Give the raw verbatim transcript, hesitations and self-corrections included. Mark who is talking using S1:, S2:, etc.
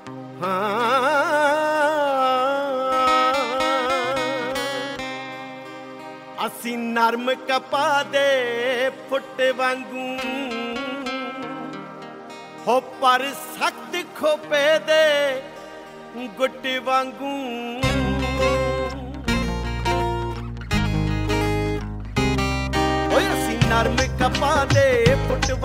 S1: ਹਾਂ ਅਸੀਂ ਨਰਮ ਕਪਾਹ ਦੇ ਫੁੱਟ ਵਾਂਗੂ ਹੋ ਪਰ ਸਖਤ ਖੋਪੇ ਦੇ ਗੁੱਟ ਵਾਂਗੂ ਓਏ ਅਸੀਂ ਨਰਮ ਕਪਾਹ ਦੇ ਫੁੱਟ